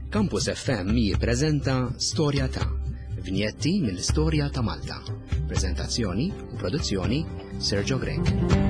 Campus FM jippreżenta Storja ta' vinjetti mill-istorja ta' Malta. Preżentazzjoni u produzzjoni Sergio Grek.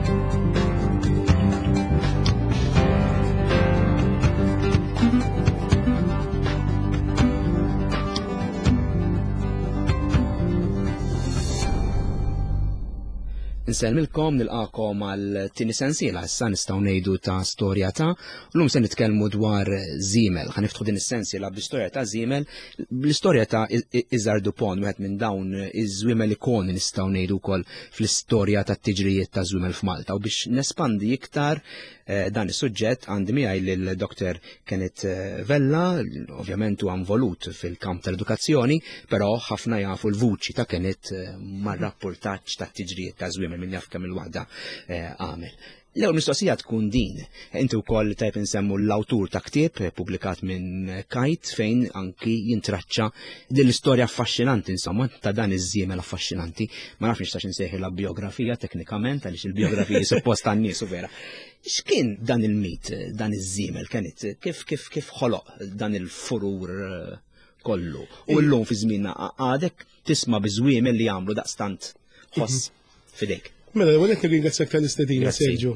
Nselmilkom nilqakom għal-tieni sensiela issa nistgħu ngħidu ta' storja ta' llum se nitkellmu dwar Żiemel. Ħaniftħu din is-sensiela bl-istorja ta' Żiemel, bl-istorja ta' Iżar Dupont wieħed minn dawn iż-żwiemel ikoni nistgħu ngħidu wkoll fl-istorja tat-tiġrijiet ta' żwiemel f'Malta. U biex nespandi iktar dan is-suġġett għandi miegħi lil Dr. Kenneth Vella, ovvjament huwa involut fil-kamp tal-edukazzjoni, però ħafna jafu l-vuċi ta' Kenneth mar-rapportaġġ tat-tiġrijiet ta' żwiemel min jaf kemm il-waħda għamel. L-ewwel mistoqsija tkun din. Inti wkoll tajb insemmu l-awtur ta' ktieb pubblikat minn Kite fejn anki jintraċċa din l-istorja affaxxinanti insomma ta' dan iż-żiemel affaxxinanti. Ma nafx nistax insejħilha biografija teknikament għaliex il-biografiji suppost tan-nies u vera. X'kien dan il-mit, dan iż-żiemel Kenneth? Kif ħoloq dan il-furur kollu? U llum fi żmienna għadek tisma' biżwiemel li jagħmlu daqstant ħoss fidejk. Mela, għonet nirringrazzjak tal-istedina, Sergio.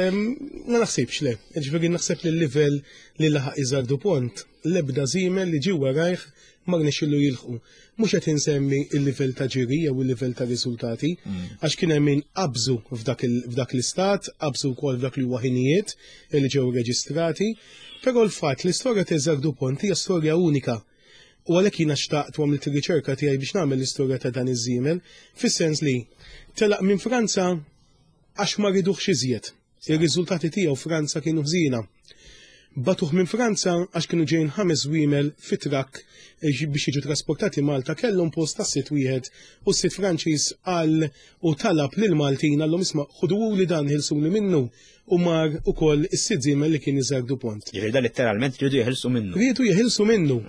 Ma naħsibx le, ġifieri naħseb li l-livell li laħaq Iżar Dupont l-ebda żiemel li ġie warajh ma rnexxielu jilħqu. Mhux qed insemmi l-livell ta' ġiri jew il-livell ta' riżultati, għax kien hemm min qabżu f'dak l-istat, qabżu wkoll f'dak li huwa ħinijiet li ġew reġistrati, però l-fatt l-istorja ta' Iżar Dupont hija storja unika. U għalhekk jiena xtaqt u għamilt ir-riċerka tiegħi biex nagħmel l-istorja ta' dan iż-żiemel, fis-sens li telaq minn Franza għax ma riduhx iżjed. Ir-riżultati tiegħu Franza kienu ħżiena. Batuh minn Franza għax kienu ġejjin 5 żwiemel fit-trakk biex jiġu trasportati Malta kellhom post ta' sit wieħed u s-sit Franċiż qal u talab lil Maltin għallhom isma' ħudu li dan ħilsuli minnu u mar ukoll is-sit żiemel li kien Iżar Dupont. Ġifieri dan letteralment rridu jeħilsu minnu. Rridu jeħilsu minnu.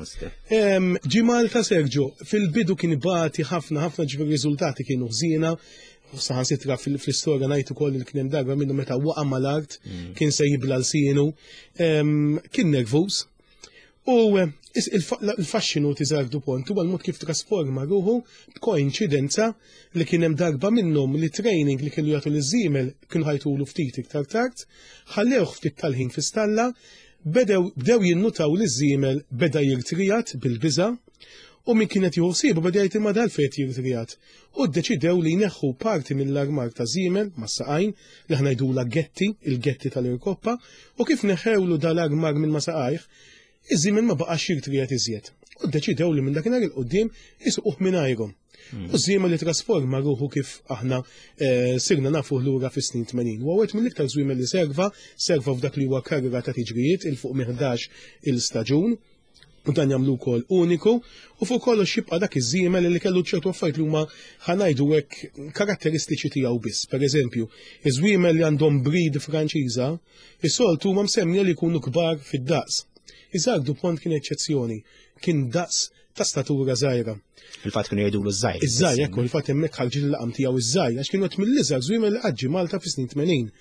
Ġi Malta Sergio fil-bidu kien bati ħafna ġifieri riżultati kienu ħżiena. Saħan sitra fl-istorja ngħid ukoll li kien hemm darba minnu meta waqa' mal-art, kien se jibla l-sienu, kien nervuż. U il-faxxinu ta' Iżar Dupont huwa l-mod kif trasforma ruħu b'koinċidenza li kien hemm darba minnhom li training li kienu jagħtu liż-żiemel kienu ħajtulu ftit iktar tard, ħallewh ftit tal-ħin fi stalla, bdew jinnutaw li żiemel beda jirtrijat bil-biża' u min kienet jħossibu beda jgħid imma dal-fejn jirtrijat. U ddeċidew li jneħħu parti mill-armar ta' żiemel mas-saqajn li ħna jdula getti, il-getti tal-irkoppa, u kif neħewlu dal-armar minn ma saqajh, iż-żiemel ma baqax jirtrijat iżjed. U ddeċidew li minn dakinhar il-qudiem isuquh mingħajrhom. U żiemel li trasforma ruħu kif aħna sirna nafuh lura fis-snin 80. U għawet mill-iktar żwiemel li serva f'dak li huwa karriera ta' tiġrijiet il-fuq 11 il-staġun. U dan jagħmlu wkoll uniku u fuq kollox jibqa' dak iż-żiemel li kellu ċertu affarijiet li huma ħanajdu hekk karatteristiċi tiegħu biss. Pereżempju, iż-żwiemel li għandhom breed Franċiża, is-soltu huma msemmija li jkunu kbar fid-daqs. Iżar Dupont kien eċċezzjoni, kien daqs ta' statura żgħira. Fil-fatt kienu jgħidulu żgħir. Iż-żgħir jekk il-fatt hemmhekk ħarġi l-laqam tiegħu iż-żgħir għax kienu qed mill-iżgħar żwiemel li qaġġi Malta fis-snin 80.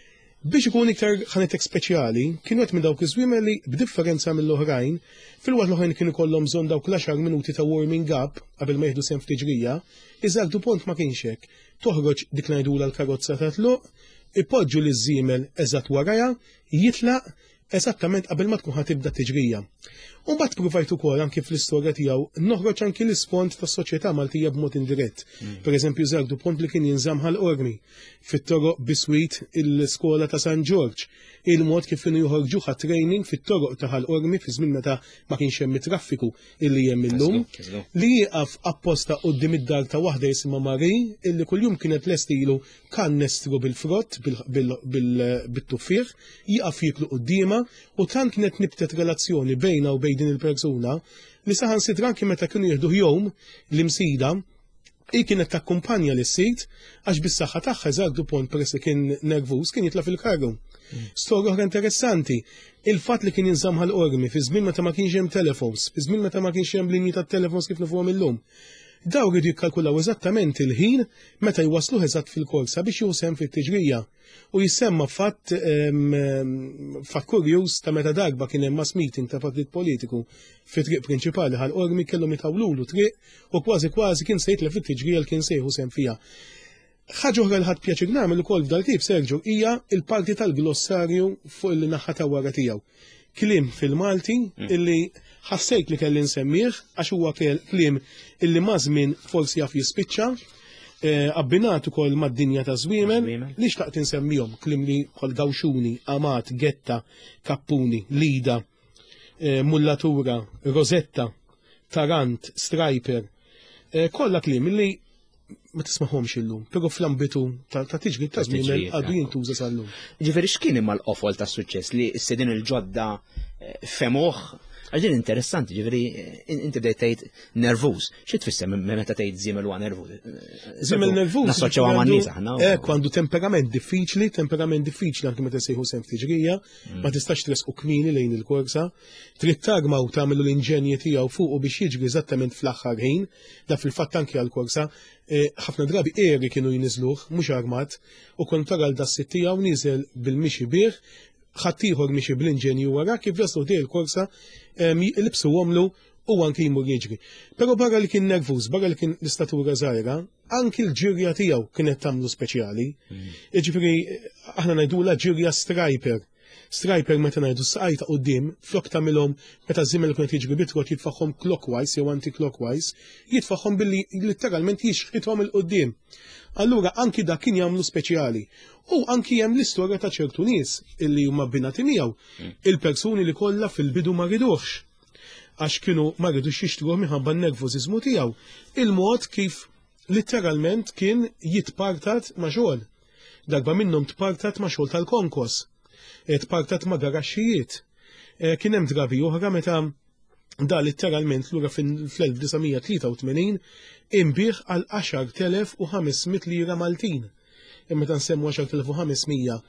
Biex ikun iktar ħanetek speċjali, kienu qed minn dawk iż-żwiemel li b'differenza mill-oħrajn, fil-waqt l-oħrajn kienu kollhom bżonn dawk l-10 minuti ta' warming up qabel ma jieħdu sehem f'tiġrija, Iżar Dupont ma kienx hekk. Toħroġ dik ngħidula l-karozza ta' tluq, ipoġġu liż-żiemel eżatt warajha, jitlaq eżattament qabel ma tkun ħatibda t-tiġrija. U mbagħad provajt ukoll anke fl-istorja tiegħu noħroġ anke l-ispont tas-soċjetà Maltija b'mod indirett. Pereżempju Iżar Dupont li kien jinżamm ħal-qormi fit-toroq Biswit il-skola ta' San George, il-mod kif kienu joħorġu training fit-toroq ta' ħal-qormi fi żmien meta ma kienx hemm traffiku illi hemm illum, li jieqaf apposta quddiem id-dar ta' waħda jisimha Marie illi kuljum kienet lestilu kannestru bil-frott bit-tuffieħ, jieqaf jiklu qudiema u tant kienet nibtet relazzjoni bejna u bejn din il-persuna li saħansitra anke meta kienu jieħdu jom l-imsida i kienet takkumpanja lis-sit għax bis-saħħa tagħha Iżar Dupont peress li kien nervuż kien jitla' fil-karru. Storja oħra interessanti, il-fatt li kien jinżamm ħal-qormi fi żmien meta ma kienx hemm telefons, fi żmien meta ma kienx hemm linji tat-telefons kif nifhom illum. daw rridu jikkalkulaw eżattament il-ħin meta jwaslu eżatt fil-korsa biex jusem fit-tiġrija. U jisemma fatt kurjus ta' meta darba kien hemm mass meeting ta' partit politiku fit-triq prinċipali ħal-Ormi kellhom jitawlulu triq u kważi kien se jitlef fit-tiġrija li kien sejħu sem fija. Ħaġa oħra li ħadd pjaċir nagħmel ukoll f'dal tip Sergio hija il-parti tal-glossarju fuq il-naħa ta' wara tiegħu. Kliem fil-Malti illi ħassejt li kelli nsemmih għax huwa kliem illi mażmin forsi jaf jispiċċa, abbinat ukoll mad-dinja ta' żwiemel li xtaqt insemmihom kliem li bħal gawxuni, amat, getta, kappuni, lida, mullatura, rosetta, tarant, striper, kollha kliem illi ma tisma'homx illum, però fl-ambitu ta' tiġri ta' żwiemel għadu jintuża sal-lum. Ġifieri x'kien imma l-qofol tas-suċċess li s-sedin il-ġodda femuh? Għaxin interessanti, ġifiri, inti bdejt tgħid nervuż. Xi tfisser meta tgħid żiemel huwa nervuż? Żiemel nervuż. Nassoċjaw ma' nies aħna. Għandu temperament diffiċli anke meta jsejħu sem f'tiġrija, ma tistax tresqu kmieni lejn il-korsa, trid tagmaw tagħmlu l-inġenji tiegħu fuqu biex jiġri eżattament fl-aħħar ħin, da fil-fatt anke għall-korsa, ħafna drabi eri kienu jniżluh, mhux armat, u kont tara l-dassit tiegħu nieżel bil-mixi bih, ħaddieħor mixi bl-inġenju wara kif jaslu dej il-korsa libsu għomlu u anki jmur jiġri. Pero barra li kien nervuż, barra li kien l-istatura żgħira, anki l-ġirja tiegħu kienet tagħmlu speċjali. Jiġifieri aħna ngħidula ġirja striper. Striper meta ngħidu s-saqajta quddiem, flok tagħmilhom meta żiemel kienet jiġri bitrot jitfaħħom clockwise jew anti-clockwise, jitfaħħom billi literalment jixħithom il-qudiem. Allura anki dak kien jagħmlu speċjali. U anki hemm l-istorja ta' ċertu nies illi huma abbinati miegħu. Il-persuni li kollha fil-bidu ma riduhx. Għax kienu ma ridux jixtruh minħabba n-nervużiżmu tiegħu. Il-mod kif literalment kien jitpartat ma' xogħol. Darba minnhom tpartat ma' xogħol tal-konkos. Tpartat ma' garaxxijiet. Kien hemm drabi oħra meta da literalment lura fl-1983 imbieħ għal 10,500 lira Maltin. Imma ta' nsemmu 10,500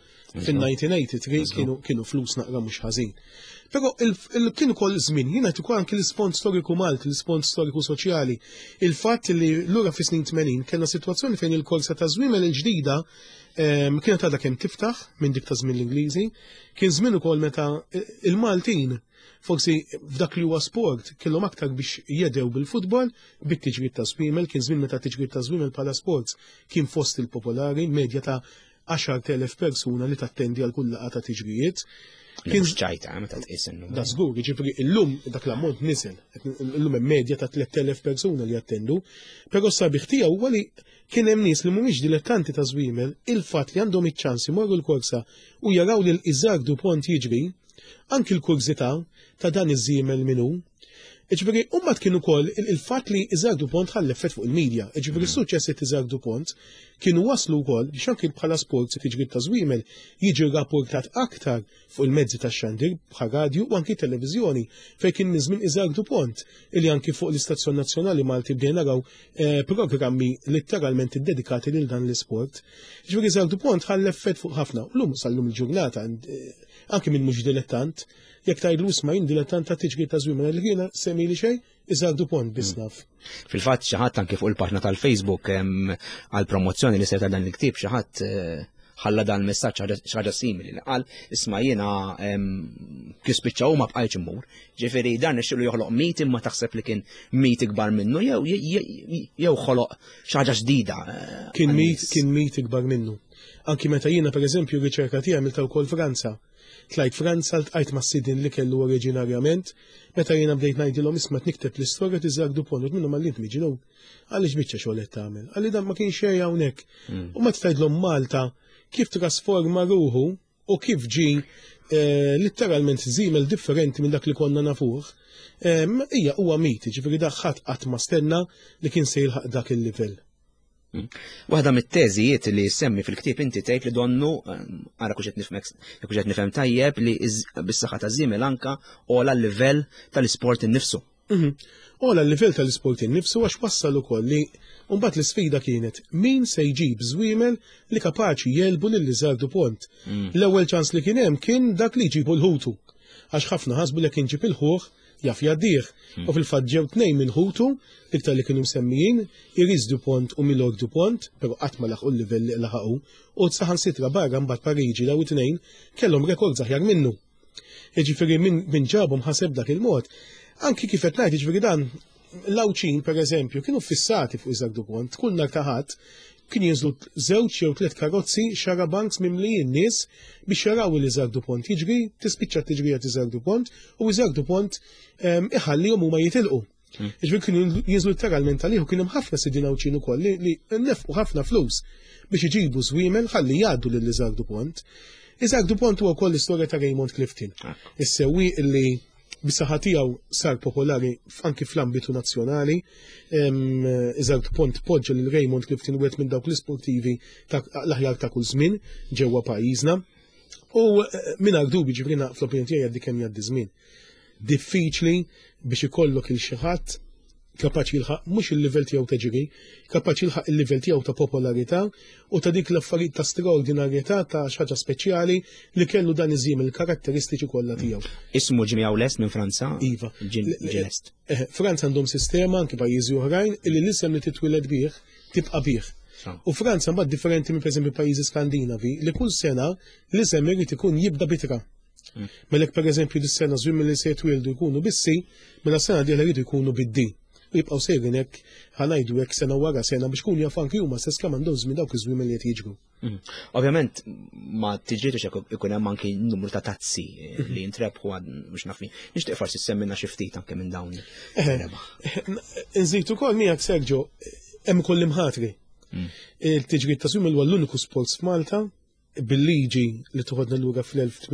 fin-1983 kienu flus naqra mhux ħażin. Però kienu kol żmien, jiena qed ukoll anke l-isfond storiku Malti, l-isfond storiku soċjali. Il-fatt li lura fis-snin 80 kellna sitwazzjoni fejn il-korsa ta' żwiemel il-ġdida kienet għadha kemm tiftaħ minn dik ta' żmien l-Ingliżi, kien żmien ukoll meta il-Maltin forsi f'dak li huwa sport kellhom aktar biex jedew bil-futbol bit-tiġrid ta' żwiemel, kien żmien meta tiġrid ta' żwiemel bħala sports kien fost il-popolari, medja ta' 10,000 persuna li tattendi għal kull laqgħa ta' tiġrijiet. Kien ġajta meta tqis innum. Da żgur, jiġifieri illum dak l-ammont niżel, illum hemm medja ta' 3,000 persuna li jattendu, però sabiħ tiegħu huwa li kien hemm nies li mhumiex dilettanti ta' żwiemel, il-fatt li għandhom iċ-ċans imorru l-korsa u jaraw li l-Iżgħar Dupont jiġri, anki l-kurzità ta' dan iż-żiemel minnu. Ġifieri mbagħad kien ukoll il-fatt li Iżgħar Dupont ħall effett fuq il-medja. Ġifieri s-suċċess Iżgħar Dupont kienu waslu wkoll biex anke bħala sport tiġri ta' żwiemel jiġi rrapportat aktar fuq il-mezzi tax-xandir bħal radju u anke televiżjoni fejn kien niżmin Iżgħar Dupont illi anke fuq l-Istazzjon Nazzjonali Malti bdejna naraw programmi literalment iddedikati lil dan l-isport. Ġifieri Iżgħar Dupont ħall effett fuq ħafna. Llum sal-lum il-ġurnata anke minn mhux dilettant, jekk tgħidlu isma' jien dilettant ta' tiġri ta' żwiemel li jiena semmi li xejn Iżgħar Dupont bisnaf. Fil-fatt xi ħadd anke fuq il-paġna tal-Facebook għal promozzjoni li se ta' dan il-ktieb xi ħadd ħalla dan il-messaġġ xi ħaġa simili li qal isma' jiena kif spiċċaw ma bqajtx immur. Ġifieri dan ixxielu joħloq mit imma taħseb li kien mit ikbar minnu jew ħoloq xi ħaġa ġdida. Kien mit ikbar minnu. Anki meta jiena pereżempju r-riċerka tiegħi għamilta wkoll Franza. Tlajt Franza ltqajt ma' sidin li kellu oriġinarjament, meta jiena bdejt ngħidilhom isma' nikteb l-istorja ta' Iżgħar Dupont qed minnhom għallint miġi lum. Għaliex biċċa xogħol qed tagħmel. Għalli dan ma kienx xejn hawnhekk. U meta tgħidlhom Malta kif trasforma ruħu u kif ġi literalment żiemel differenti minn dak li konna nafuh, hija huwa miti, ġifieri dak ħadd qatt ma stenna li kien se jilħaq dak il-livell. Waħda mit-teżijiet li semmi fil-ktieb inti tgħid li donnu ara kux qed nifhem tajjeb li bis-saħħa ta' żiemel anke ola l-livell tal-isport innifsu. Ola l-livell tal-isport innifsu għax wassal ukoll li mbagħad l-isfida kienet min se jġib żwiemel li kapaċi jelbu lil Iżgħar Dupont. L-ewwel ċans li kien hemm kien dak li jġibu l-ħutu. Għax ħafna ħasbu li kien ġib il-ħuħ jaf jaddih. U fil-fatt ġew tnejn minn ħutu l-iktar li kienu msemmijin, Iris Dupont u Milord Dupont, però qatt ma laħqu l-livell li laħaqu, u saħansitra barra mbagħad Pariġi daw it-tnejn kellhom rekord aħjar minnu. Jiġifieri min ġabhom ħaseb dak il-mod. Anki kif qed ngħid jiġifieri dan l-Awċin pereżempju kienu fissati fuq Isaac Dupont, kull nhar ta' ħadd kien jinżlu 2 jew 3 karozzi xarabanks mimlijin nies biex jaraw il-Isaac Dupont jiġri, tispiċċa tiġrija Isaac Dupont u Isaac Dupont iħallihom huma jitilqu. Jiġri kienu jinżlu literalment għalih u kien hemm ħafna sidin Awċin ukoll li nnefqu ħafna flus biex iġibu żwiemel ħalli jgħaddu lil Isaac Dupont. Isaac Dupont huwa wkoll l-istorja ta' Raymond Clifton. Is-sewwieq li bis-saħħa tiegħu sar popolari anki fl-ambitu nazzjonali. Isaac Dupont poġġa lil Raymond Clifton wieħed minn dawk l-isportivi l-aħjar ta' kull żmien ġewwa pajjiżna. U mingħajr dubju ġifieri fl-opinjoni tiegħi għaddi kemm jgħaddi żmien. Diffiċli biex ikollok il xi ħadd kapaċi jilħaq mhux il-livell tiegħu ta' ġiri, kapaċi jilħaq il-livell tiegħu ta' popolarità u ta' dik l-affarijiet ta' straordinarjetà ta' xaġa speċjali li kellu dan iżjiem il-karatteristiċi kollha tiegħu. Ismu Jimmy Awlest minn Franza? Iva. Ġinest. Franza għandhom sistema anke pajjiżi oħrajn li l-isem li titwiled bih tibqa' bih. U Franza mbagħad differenti minn pereżempju pajjiżi Skandinavi li kull sena l-isem irid ikun jibda bitra. Melek pereżempju dis-sena żwiem li se jitwildu jkunu bissi, mela sena dieħla jridu jkunu bid-D. U jibqgħu sejrin hekk ħanajdu hekk sena wara sena biex kun jaf anki huma stess kemm għandhom żmien dawk iż-żwiemel li qed jiġru. Ovvjament ma tiġritux hekk ikun hemm anki numru ta' tazzi li jintrebħu mhux nafni. Nixtieq forsi semmilna xi ftit anke minn dawn. Inżid ukoll miegħek Sergio hemm ukoll imħatri. Il-tiġrid ta' żwiemel huwa l-uniku sport f'Malta bil-liġi li toħodna lura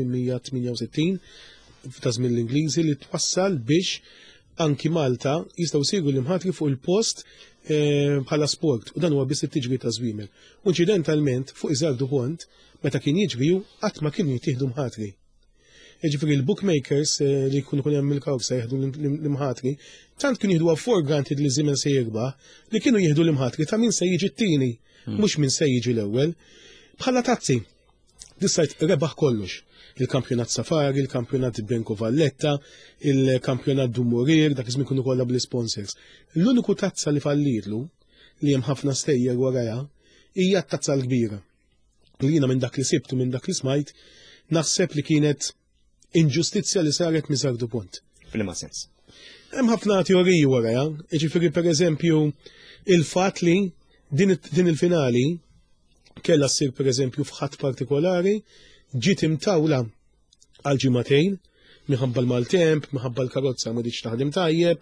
fl-1868 ta' żmien l-Ingliżi li twassal biex anki Malta jistgħu jsiru l-imħatri fuq il-post bħala sport u dan huwa biss it-tiġri ta' żwiemel. U inċidentalment fuq Isaac Dupont meta kien jiġri qatt ma kienu jittieħdu mħatri. Jiġifieri l-bookmakers li jkunu hemm il-kawsa jieħdu l-imħatri tant kienu jieħdu for granted li żiemel se jirbaħ li kienu jieħdu l-imħatri ta' min se jiġi t-tieni mhux min se jiġi l-ewwel. Bħala tazzi, dissajt rebaħ kollox. Il-kampjonat Safari, il-kampjonat Benko Valletta, il-kampjonat Dumurir, dak iżmin kunu kollha bl-sponsors. L-uniku tazza li fallirlu, li hemm ħafna stejjer waraja, hija t-tazza l-kbira. Li jiena minn dak li sibtu minn dak li smajt, naħseb li kienet inġustizzja li saret Isaac Dupont. Fil-ma sens. Hemm ħafna teoriji waraja, jiġifieri pereżempju il-fatt li din il-finali kellha ssir pereżempju f'ħadd partikolari ġiet imtawla għal ġimagħtejn minħabba l-maltemp, minħabba l-karozza ma ditx taħdem tajjeb,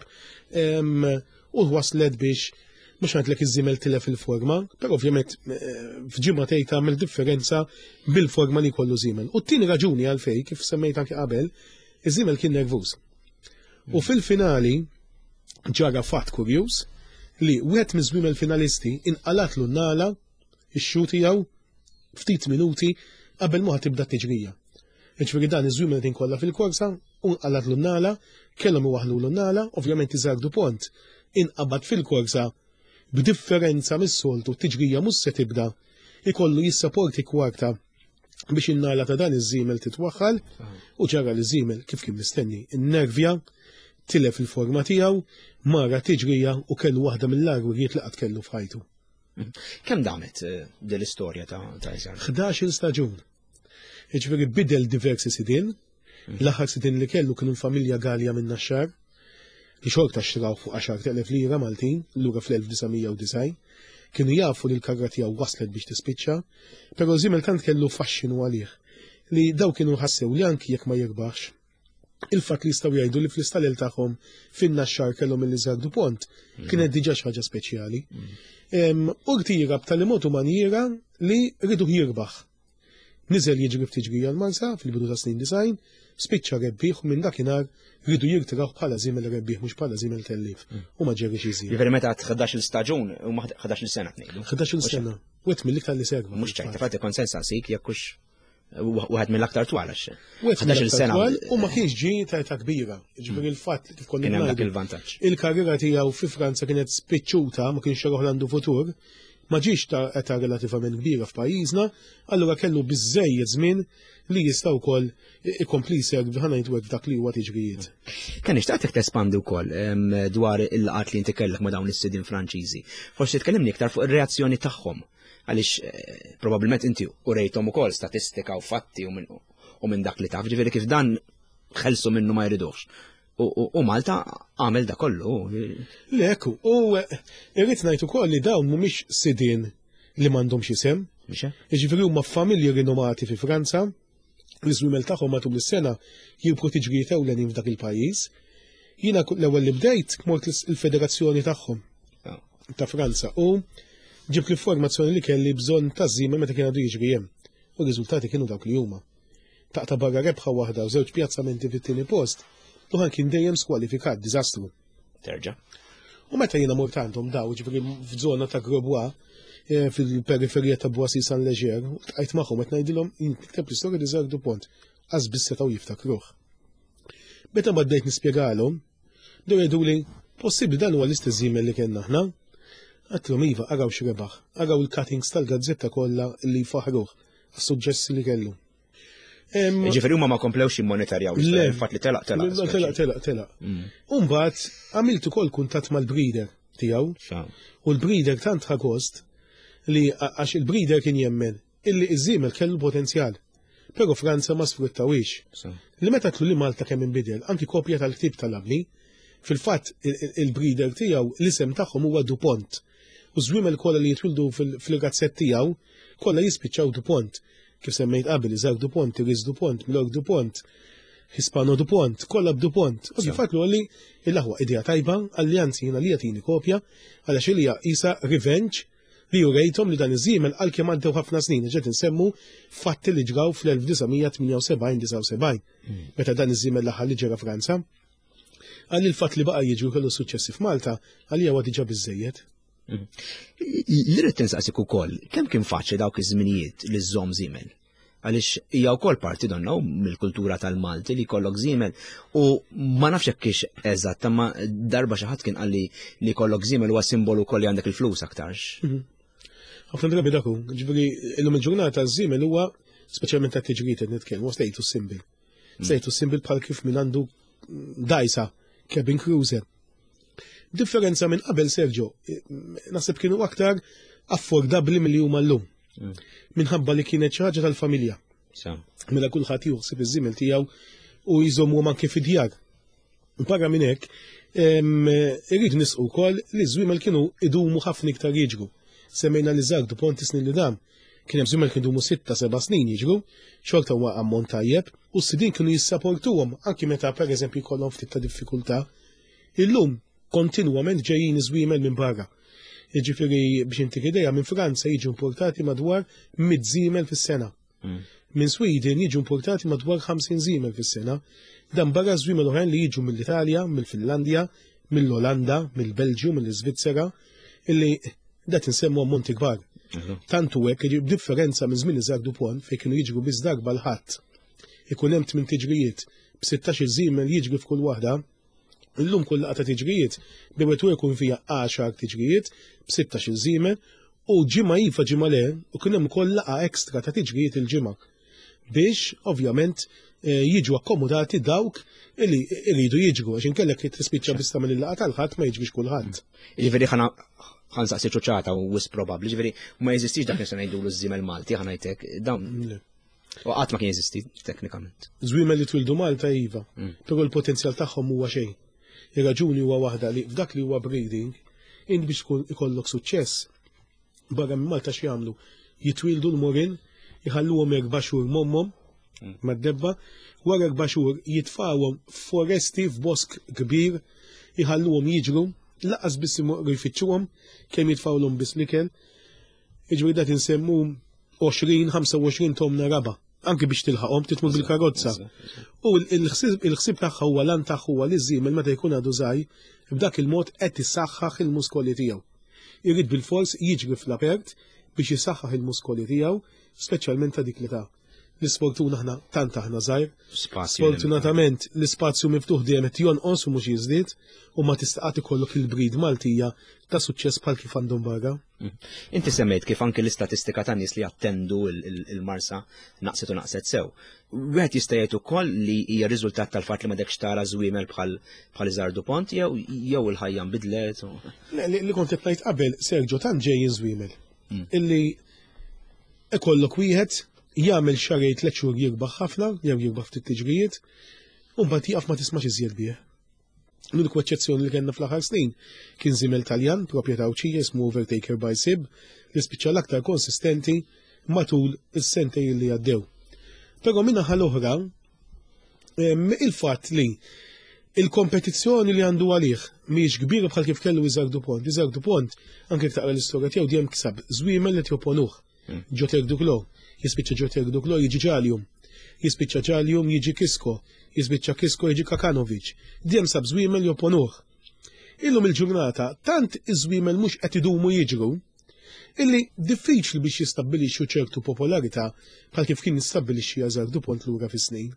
u waslet biex mhux ngħidlek iż-żiemel tilef il-forma, però ovvjament f'ġimagħtejn tagħmel differenza bil-forma li jkollu żiemel. U t-tieni raġuni għalfejn kif semmejt anke qabel, iż-żiemel kien nervuż. U fil-finali ġara fatt kurjuż li wieħed miż-żwiemel finalisti inqalatlu n-nagħla ix-xu tiegħu ftit minuti qabel ma tibda t-tiġrija. Jiġifieri dan iż-żwiemel qed inkollha fil-korsa u nqalatlu n-nagħla, kellhom iwaħħlulu n-nagħla, ovvjament Isaac Dupont inqabad fil-korsa b'differenza mis-soltu t-tiġrija mhux se tibda ikollu jissapporti kwarta biex in-nagħla ta' dan iż-żiemel titwaħħal u ġara li żiemel kif kien mistenni innervja, tilef il-forma tiegħu, mara t-tiġrija u kellu waħda mill-arwiriet li qatt kellu f'ħajtu. Kemm damet din l-istorja ta' Isaac? 11 staġun. Jiġifieri bidel diversi sidin, l-aħħar sidin li kellu kienu l-familja Galja minn Naxxar, li xorta xtraw fuq 10,000 lira Maltin, lura fl-1990, kienu jafu li l-karra tiegħu waslet biex tispiċċa, però żiemel tant kellu faxxinu għalih li daw kienu ħassew li anki jekk ma jirbaħx. Il-fatt li jistgħu jgħidu li fl-istalel tagħhom fin-Naxxar kellhom il-Isaac Dupont kienet diġà xi ħaġa speċjali. Urtira b'tali mod u manjera li rridu jirbaħ. Niżel jiġri f'tiġrija l-Marsa fil-bidu ta' snin 90, spiċċa rebbieħ u minn dakinhar rridu jirtiraw bħala żiemel rebbieħ mhux bħala żiemel tellif. U ma ġerrix iżjed. Jiferi meta 11 staġun u 11 sena tnejdu. 11 sena. Wet mill-iktar li serva. Mhux ċajta, fatti konsensa sik jekkux waħed mill-aktar twal għax. 11 sena. U ma kienx ġi ta' kbira. Ġifieri l-fatt kif konna il-vantaġġ. Il-karriera tiegħu fi Franza kienet spiċċuta, ma kienx roħlandu futur, ma ġiex ta' relativament kbira f'pajjiżna, allura kellu biżejjed żmien li jista' wkoll ikompli jsegwi ħanajt dak li huwa tiġrijiet. Kan nixtaqtek tespandi wkoll dwar il-laqat li inti kellek ma' dawn is-sidin Franċiżi. Forsi tkellimni iktar fuq ir-reazzjoni tagħhom għaliex probabbilment inti urejthom ukoll statistika u fatti u minn dak li taf, ġifieri kif dan ħelsu minnu ma jridux. U Malta għamel da kollu. Lekku, u irrid ngħid ukoll li dawn mhumiex sidien li m'għandhomx isem. Jiġifieri huma familji rinomati fi Franza, l-iżwiemel tagħhom matul is-sena jibqgħu tiġrijiet ewlenin f'dak il-pajjiż. Jiena l-ewwel li bdejt mort il-federazzjoni tagħhom ta' Franza u ġibt l-informazzjoni li kelli bżonn ta' żiemel meta kien għadu jiġri hemm. U r-riżultati kienu dawk li huma. Taqta' barra rebħa waħda u żewġ pjazzamenti fit-tieni post. Uħan kien dejjem skwalifikat, diżastru. Terġa'. U meta jiena mort għandhom daw, ġifieri f'żona ta' Grosbois, fil-periferija ta' Boissy San Leger, tqajt magħhom qed ngħidilhom nikteb l-istorja di Zark Dupont, għaż biss setgħu jiftakruh. Meta bdejt nispjegalhom, dew jgħiduli possibbli dan huwa l-istess żiemel li kellna aħna. Għadlhom iva araw x'rebaħ, araw il-cuttings tal-gazzetta kollha li jfaħruh għas-suġġessi li kellu. Ġifieri huma ma komplewx jimmonitorjaw il-fatt li telaq. Mbagħad għamilt ukoll kuntatt mal-breeder tiegħu. U l-breeder tant ħagost li għax il-breeder kien jemmen illi iż-żiemel kellu potenzjal. Però Franza ma sfruttawiex. Li meta tlu li Malta kemm inbidel, anki kopja tal-ktieb tal-abni, fil-fatt il-breeder tiegħu l-isem tagħhom huwa Dupont. U żwiemel kollha li jitwildu fil-gazzett tiegħu kollha jispiċċaw Dupont. Kif semmejt qabel Isaac Dupont, Iris Dupont, Milor Dupont, Hispano Dupont, kollha b'Dupont. U jifaklu għalli il-aħwa idea tajba, allianzi jiena li jagħtini kopja, għalax ilija isa revenge li jurejthom li dan iż-żiemel għalkemm għaddew ħafna snin ġed insemmu fatti li ġraw fl-1978-79. Meta dan iż-żiemel l-aħħar li ġara Franza. Għalli l-fatt li baqa' jiġu kellu suċċessi f'Malta għalija huwa diġà biżejjed. Irrid tinsaqsik ukoll kemm kien faċli dawk iż-żminijiet li żżomm żiemel. Għaliex hija wkoll parti donna mill-kultura tal-Malti li jkollok żiemel u ma nafx hekk kiex eżatt imma darba xi ħadd kien qal li jkollok żiemel huwa simbolu wkoll li għandek il-flus aktarx. Ħafna drabi dak hu, ġifieri illum il-ġurnata żiemel huwa speċjalment ta' tiġrijiet qed nitkellmu status symbol. Status symbol bħal kif min għandu dajsa cabin cruiser. Differenza minn qabel Sergio, naħseb kienu aktar affordabli milli huma llum. Minħabba li kienet xi ħaġa tal-familja. Mela kulħadd juħsib iż-żiemel tiegħu u jżommu anke fid-djar. Barra minn hekk, irrid nisqu wkoll li żwiemel kienu idumu ħafna iktar jiġru. Semmejna li Zark Dupont is-snin li dam. Kien hemm żwiemel kienu 6-7 snin jiġru, xorta huwa ammont tajjeb, u s-sidin kienu jissapportuhom anke meta pereżempju jkollhom ftit ta' diffikultà. Illum kontinwament ġejjin żwiemel minn barra. Jiġifieri biex intik idea minn Franza jiġu importati madwar 100 żiemel fis-sena. Minn Sweden jiġu importati madwar 50 żiemel fis-sena. Dan barra żwiemel oħrajn li jiġu mill-Italja, mill-Finlandja, mill-Olanda, mill-Belġju, mill-Iżvizzera, illi dat insemmu ammonti kbar. Tantu hekk jiġi b'differenza minn żmien Isaac Dupont fejn kienu jiġru biss darba l-ħadd. Ikun hemm 8 tiġrijiet b'16 żiemel jiġri f'kull waħda. Illum kull laqgħa ta' tiġrijiet bewet jkun fiha 10 tiġrijiet b'16 żiemel u ġimgħa iva ġimgħa le u kien hemm ukoll laqgħa ekstra ta' tiġrijiet il-ġimgħa biex ovvjament jiġu akkomodati dawk li jridu jiġru għax inkellek tispiċċa biss tagħmel il-laqgħa tal-ħadd ma jiġrix kulħadd. Jiġifieri ħansaqsi ċuċata u wis probabbli, ġifieri ma jeżistix dak li se ngħidulu żiemel Malti ħanajtek dawn. U qatt ma kien jeżisti teknikament. Żwiemel li twildu Malta iva, però l-potenzjal tagħhom huwa xejn. Ir-raġuni huwa waħda li f'dak li huwa breeding, int biex ikollok suċċess, barra minn Malta x'jagħmlu, jitwildu l-morin, jħalluhom 4 xhur mommhom mad-debba, wara 4 xhur jitfawhom foresti f'bosk kbir, jħalluhom jiġru, laqas biss imorru jfittxuhom kemm jitfawlhom biss l-ikel. Jiġri dak insemmu 20-25 tomna raba. Anke biex tilħaqhom titmur bil-karozza. U l-ħsieb tagħha huwa lan tagħha huwa li żiemel meta jkun għadu żgħir b'dak il-mod qed isaħħaħ il-muskoli tiegħu. Irid bil-fors jiġri fl-apert biex jisaħħaħ il-muskoli tiegħu, speċjalment ta' dik l-età. L-isfortuna aħna tant aħna żgħir. Spazju Sfortunatament l-ispazju miftuħ dejjem qed jonqos u mhux jiżdied u ma tistaqgħet ikollok il-brid Maltija ta' suċċess bħal kif għandhom barra. Inti semmejt kif anke l-istatistika ta' nies li attendu il-marsa naqset u naqset sew. Wieħed jista' jgħid ukoll li hija riżultat tal-fatt li m'għadekx tara żwiemel bħal Iżardu Pont jew il-ħajja nbidlet. Li kont qed ngħid qabel Sergio tant ġejjin żwiemel. Illi ikollok wieħed jagħmel xarej 3 xhur jirbaħ ħafna, jew jirbaħ ftit tiġrijiet, u mbagħad jieqaf ma tismax iżjed bih. L-unika eċċezzjoni li kellna fl-aħħar snin kien żiemel Taljan, proprjetà Uċija ismu Overtaker by Sib, li spiċċa l-aktar konsistenti matul is-sentej li għaddew. Però minnaħa l-oħra, il-fatt li il-kompetizzjoni li għandu għalih mhijiex kbira bħal kif kellu Iżardu Pont. Iżardu Pont anke taqra l-istorja tiegħu dejjem kisab żwiemel li jopponuh. Ġoter Duklo, jispiċċa Ġoter Duklo jiġi Ġaljum, jispiċċa Ġaljum jiġi Kisko, jispiċċa Kisko jiġi Kakanovic. Dejjem sab żwiemel jopponuh. Illum il-ġurnata tant iż-żwiemel mhux qed idumu jiġru, illi diffiċli biex jistabbilixxu ċertu popolarità bħal kif kien jistabbilixxi Iżardu Pont lura fis-snin.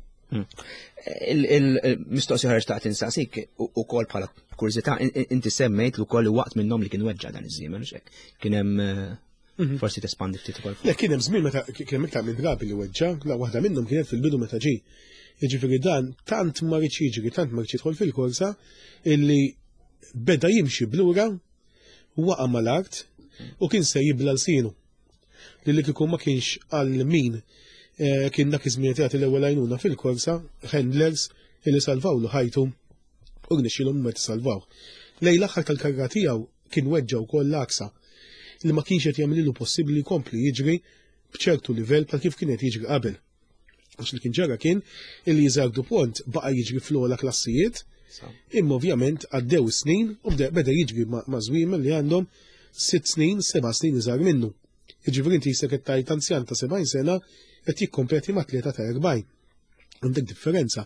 Il-mistoqsija ħarġ ta' tinsaqsik ukoll bħala kurzità, inti semmejt ukoll waqt minnhom li kien weġġa' dan iż-żiemel kien hemm forsi tespandi ftit ukoll. Le kien hemm żmien meta kien iktar minn drabi li weġġa', la waħda minnhom kienet fil-bidu meta ġie. Jiġifieri dan tant ma rridx jiġri, tant ma rridx jidħol fil-korsa illi beda jimxi blura waqa' mal-art u kien se jibla l-sienu. Li kieku ma kienx għal min kien dak iż-żmien jagħti l-ewwel għajnuna fil-korsa, handlers illi salvawlu ħajtu u gnexxilhom ma tisalvaw. Lejn l-aħħar tal-karra tiegħu kien weġġa wkoll l-aksa li ma kienx qed jagħmlilu possibbli jkompli jiġri b'ċertu livell bħal kif kien qed jiġri qabel. Għax li kien ġara kien illi Iżardu Pont baqa' jiġri fl-ogħla klassijiet, imma ovvjament għaddew is-snin u beda jiġri ma' żwiemel li għandhom 6 snin, 7 snin iżgħar minnu. Jiġifieri inti jisek qed tgħid anzjan ta' 70 sena qed jikkompeti ma' tlieta ta' 40. Għandek differenza.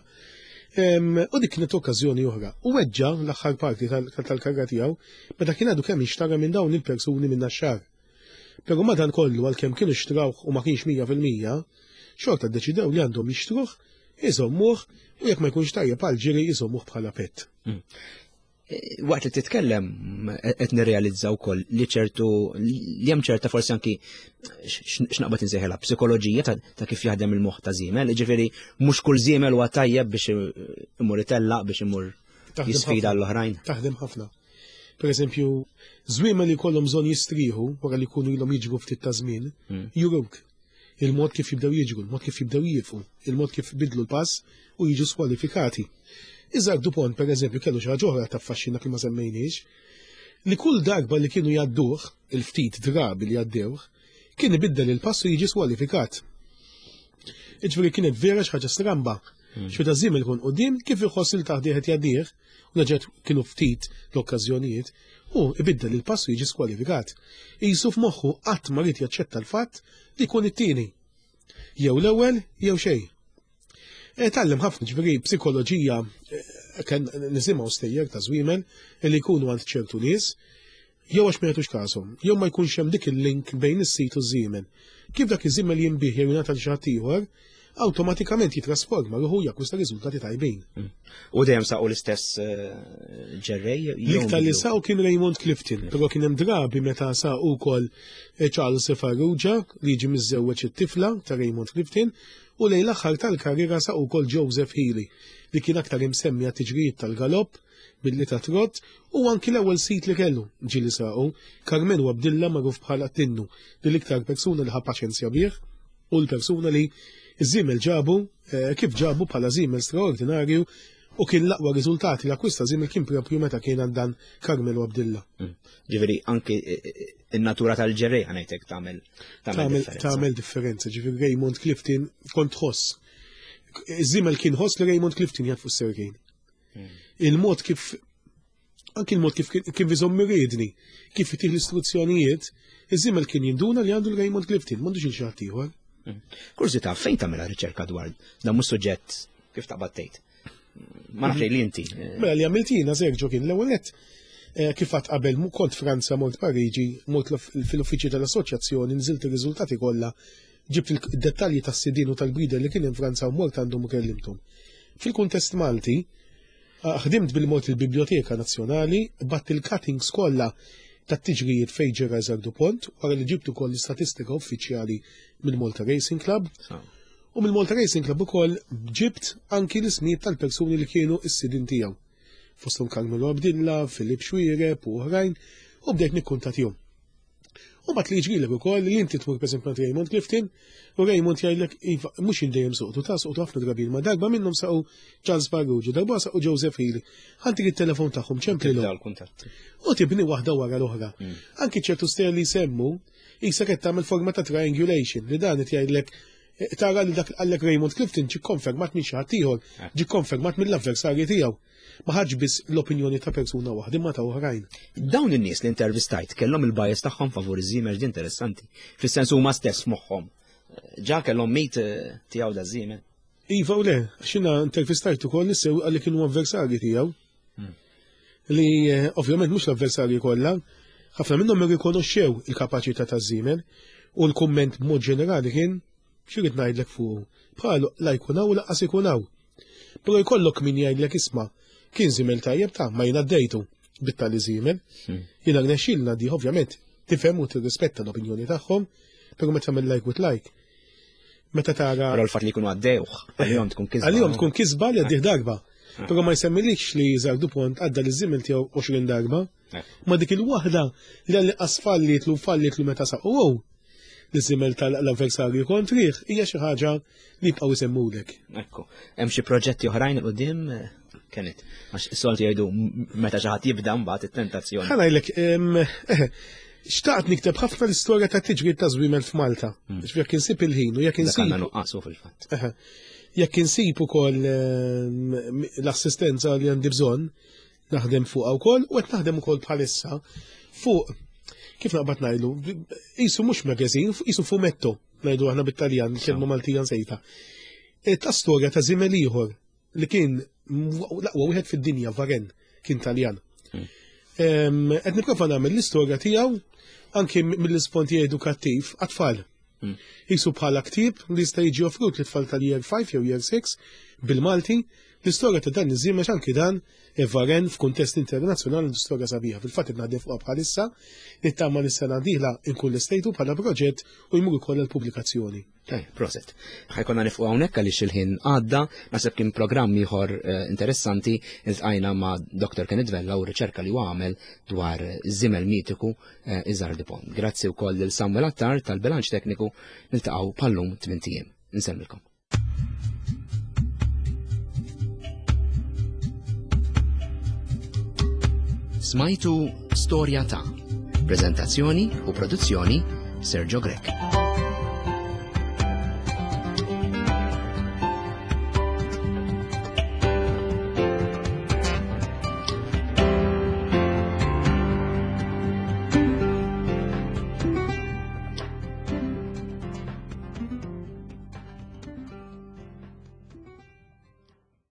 U dik kienet okkażjoni oħra. U weġġa l-aħħar parti tal-karra tiegħu meta kien għadu kemm jixtara minn dawn il-persuni minn għax-xahar. Però madankollu għalkemm kienu xtrawh u ma kienx 100%, xorta ddeċidew li għandhom jixtruh, iżommuh u jekk ma jkunx tajjeb għal ġiri iżommuh bħala pett. Waqt li titkellem qed nirrealizza wkoll li ċertu li hemm ċerta forsi anki x'naqbad insejħilha psikoloġija ta' kif jaħdem il-moħħ ta' żiemel, jiġifieri mhux kull żiemel huwa tajjeb biex imur itellaq biex imur jisfida l-oħrajn. Taħdem ħafna. Pereżempju, żwiemel li jkollhom bżonn jistrieħu wara li jkunu ilhom jiġru ftit ta' żmien, juruk il-mod kif jibdew jiġru, il-mod kif jibdew jiefu, il-mod kif bidlu l-pass u jiġu skwalifikati. Iżardu Pont, per eżempju, kellu xi ħaġa oħra taffaxxina kien ma semmejniex, li kull darba li kienu jgħadduh, il-ftit drabi li jgħaddewh, kien ibiddel il-pass u jiġi skwalifikat. Jiġifieri kienet vera xi ħaġa stramba. Xi ta' żiemel ikun quddiem kif iħoss il taħdih qed jgħaddih, u naġet kienu ftit l-okkażjonijiet, u ibiddel il-pass u jiġi skwalifikat. Qisu f'moħħu qatt ma rid jaċċetta l-fatt li jkun it-tieni. Jew l-ewwel jew xejn. Tallem ħafna ġifieri psikoloġija kien nisimgħu stejjer ta' żwiemel li jkunu għand ċertu nies jew għax ma jagħtux każhom, jew ma jkunx hemm dik il-link bejn is-sit u żiemel. Kif dak iż-żiemel jinbih jew jingħata xi ħadd ieħor, awtomatikament jitrasforma ruħu jakkwista riżultati tajbin. U dejjem saqgħu l-istess ġerrej? L-iktar li saqgħu kien Raymond Clifton, però kien hemm drabi meta saqgħu wkoll Charles Farrugia li jiġi miżżewweġ it-tifla ta' Raymond Clifton, u lejn l-aħħar tal-karriera saqgħu wkoll Joseph Healy li kien aktar imsemmi għat-tiġrijiet tal-galopp billi ta' trott u anki l-ewwel sit li kellu ġieli saqgħu Carmelo Abdilla magħruf bħala Tinnu li l-iktar persuna li ħa paċenzja bih u l-persuna li iż-żiemel ġabu kif ġabu bħala żiemel straordinarju u kien l-aqwa riżultati li akkwista żiemel kien propju meta kien għandan Carmelo Abdilla. Ġifieri anke in-natura tal-ġerrej ngħidlek tagħmel differenza. Ġifieri Raymond Clifton kont ħoss. Iż-żiemel kien ħoss li Raymond Clifton jgħid fuq serkejn. Il-mod kif anke il-mod kif iżomm iriedni, kif itih l-istruzzjonijiet, iż-żiemel kien jinduna li għandu l-Raymond Clifton, m'għandux il xi ħadd ieħor. Kurzità, fejn tagħmilha riċerka dwar dan mhux suġġett kif taqbad tgħid. Ma nafx li inti. Mela li għamilt jiena Sergio kien l-ewwel nett kif qatt qabel kont Franza mort Pariġi, mort fil-uffiċċju tal-assoċjazzjoni, nżilt ir-riżultati kollha ġibt il-dettalji tas-sidien u tal-breeder li kien hemm Franza u mort għandhom u kellimthom. Fil-kuntest Malti, ħdimt bil-mod il-Biblioteka Nazzjonali, batt il-cuttings kollha tat-tiġrijiet fejn ġara Ezzard Dupont, wara li ġibtu koll l-istatistika uffiċjali mill-Malta Racing Club. U mill-Malta Racing Club ukoll ġibt anki l-ismijiet tal-persuni li kienu s-sidin tiegħu. Fosthom Carmelo Abdilla, Filip Xwiereb u oħrajn, u bdejt nikkuntattjahom. U bat li jġrilek ukoll li inti tmur pereżempju Raymond Clifton, u Raymond jgħidlek iva mhux indejjem suqtu ta' suqtu ħafna drabin ma darba minnhom saqgħu Charles Farrugia, darba saqgħu Joseph Healy. Ħantik it-telefon tagħhom ċemplilhom. U tibni waħda wara l-oħra. Anki ċertu stejjer li jsemmu isa qed tagħmel forma ta' triangulation li dan qed jgħidlek tara li dak għallek Raymond Clifton ġi konfermat minn xi ħadd ieħor, ġi konfermat mill-avversarji tiegħu. Ma ħaġ biss l-opinjoni ta' persuna waħda imma ta' oħrajn. Dawn in-nies li intervistajt kellhom il-bias tagħhom favur iż-Żiemel ġi interessanti. Fis-sens huma stess moħħhom. Ġa kellhom mejt tiegħu da Żiemel. Iva u le, xina intervistajt ukoll nissew għalli kienu avversarji tiegħu. Li ovvjament mhux l-avversarji kollha, ħafna minnhom irrikonoxxew il-kapaċità ta' Żiemel u l-kumment b'mod ġenerali kien x'irid ngħidlek fuq bħalu la jkunaw u laqqas ikunaw. Però jkollok min jgħidlek isma' kien Żiemel tajjeb ta' ma jien għaddejtu bit-tali Żiemel. Jiena rnexxielna di ovvjament tifhem u tirrispetta l-opinjoni tagħhom, però meta tagħmel like with like. Meta tara l-fatt li jkunu għaddewh, għalihom tkun kisba. Għalihom tkun kisba li għaddih darba. Però ma jsemmilix li Ezzard Dupont għadda li Żiemel tiegħu 20 darba. Ma dik il-waħda li għalli fallitlu meta saqgħu li Żiemel tal-avversarju kontrih hija xi ħaġa li jibqgħu jsemmulek. Ekku. Hemm xi proġetti oħrajn il qudiem kienet. Għax is-solti jgħidu meta xi ħadd jibda mbagħad it-tentazzjoni. Ħa ngħidlek xtaqt nikteb ħafna l-istorja ta' tiġri ta' Żwiemel f'Malta. Jekk insib il-ħin u jekk insib. nuqqasu fil-fatt. Jekk insib ukoll l-assistenza li għandi bżonn naħdem fuqha wkoll u qed naħdem ukoll bħalissa fuq kif naqbad ngħidu, qisu mhux magażin, qisu fumetto ngħidu aħna bit-Taljan, kelma Maltija nsejta. Ta' storja ta' Żiemel ieħor li kien laqwa wieħed fid-dinja Varen kien Taljan. Qed nipprova nagħmel l-istorja tiegħu anke mill-isponti edukattiv għat-tfal. Qisu bħala ktieb li jista' jiġi offrut lit-tfal tal-year 5 jew year 6 bil-Malti. L-istorja ta' dan iż-Żiemel anke dan Varen f'kuntest internazzjonali l-istorja sabiħa. Fil-fatt qed naħdem fuqha bħalissa nittama nis-sena dieħla inkun l-istejtu bħala proġett u jmur ukoll l-pubblikazzjoni. Proset. Ħajkonna nifqu hawnhekk għaliex il-ħin għadda, naħseb kien programm ieħor interessanti iltqajna ma' Dr. Kenneth Vella u riċerka li għamel dwar Żiemel mitiku Ezzard Dupont. Grazzi wkoll lil Samuel Attar tal-bilanċ tekniku niltaqgħu bħallum 8 ijiem. Insemmilkom. Smajtu Storja ta' Prezentazzjoni u produzzjoni Sergio Grek.